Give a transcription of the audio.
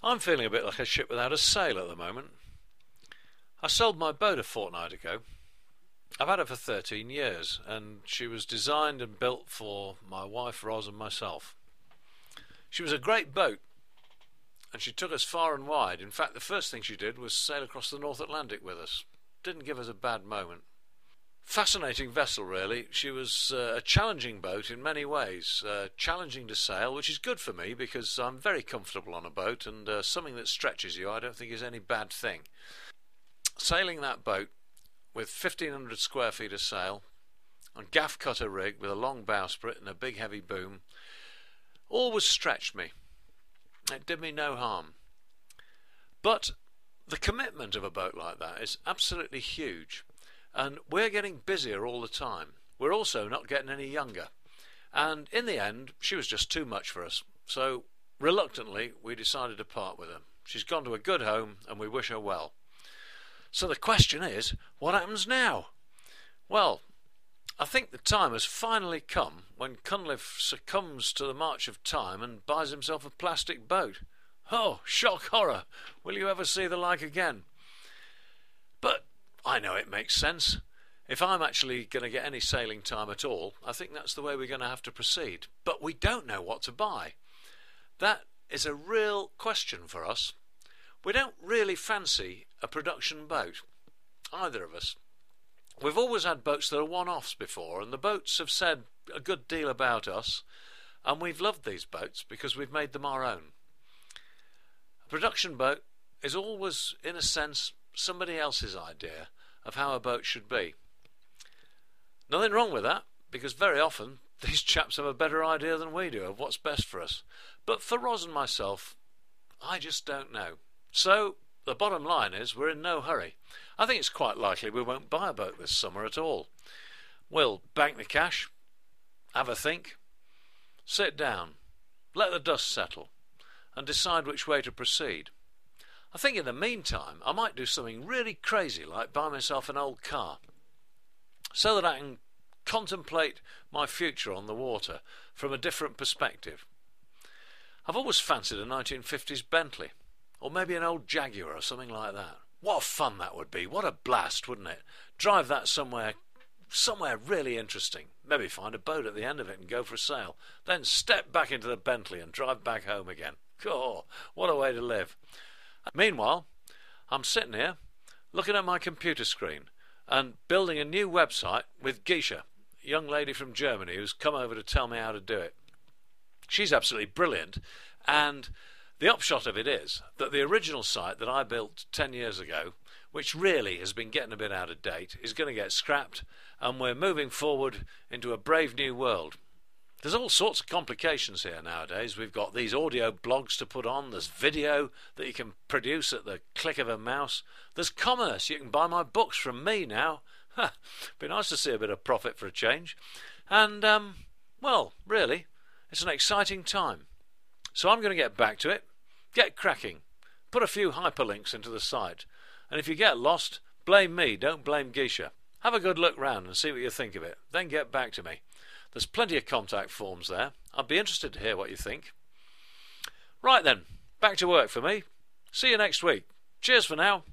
I'm feeling a bit like a ship without a sail at the moment. I sold my boat a fortnight ago. I've had it for 13 years, and she was designed and built for my wife Ros and myself. She was a great boat, and she took us far and wide. In fact, the first thing she did was sail across the North Atlantic with us. Didn't give us a bad moment. Fascinating vessel, really. She was a challenging boat in many ways. Challenging to sail, which is good for me because I'm very comfortable on a boat, and something that stretches you I don't think is any bad thing. Sailing that boat with 1,500 square feet of sail, on gaff cutter rig with a long bowsprit and a big heavy boom, always stretched me. It did me no harm. But the commitment of a boat like that is absolutely huge, and we're getting busier all the time. We're also not getting any younger, and in the end she was just too much for us, so reluctantly we decided to part with her. She's gone to a good home and we wish her well. So the question is, what happens now? Well, I think the time has finally come when Cunliffe succumbs to the march of time and buys himself a plastic boat. Oh, shock horror! Will you ever see the like again? But I know it makes sense. If I'm actually going to get any sailing time at all, I think that's the way we're going to have to proceed. But we don't know what to buy. That is a real question for us. We don't really fancy a production boat, either of us. We've always had boats that are one-offs before, and the boats have said a good deal about us, and we've loved these boats because we've made them our own. A production boat is always, in a sense, somebody else's idea of how a boat should be. Nothing wrong with that, because very often these chaps have a better idea than we do of what's best for us. But for Ros and myself, I just don't know. So the bottom line is we're in no hurry. I think it's quite likely we won't buy a boat this summer at all. We'll bank the cash, have a think, sit down, let the dust settle, and decide which way to proceed. I think in the meantime I might do something really crazy, like buy myself an old car, so that I can contemplate my future on the water from a different perspective. I've always fancied a 1950s Bentley, or maybe an old Jaguar or something like that. What fun that would be. What a blast, wouldn't it? Drive that somewhere really interesting. Maybe find a boat at the end of it and go for a sail. Then step back into the Bentley and drive back home again. Oh, what a way to live. Meanwhile, I'm sitting here looking at my computer screen and building a new website with Geisha, a young lady from Germany who's come over to tell me how to do it. She's absolutely brilliant, and the upshot of it is that the original site that I built 10 years ago, which really has been getting a bit out of date, is going to get scrapped, and we're moving forward into a brave new world. There's all sorts of complications here nowadays. We've got these audio blogs to put on, there's video that you can produce at the click of a mouse, there's commerce, you can buy my books from me now. Be nice to see a bit of profit for a change. And, well, really, it's an exciting time. So I'm going to get back to it. Get cracking. Put a few hyperlinks into the site. And if you get lost, blame me, don't blame Geisha. Have a good look round and see what you think of it. Then get back to me. There's plenty of contact forms there. I'd be interested to hear what you think. Right then, back to work for me. See you next week. Cheers for now.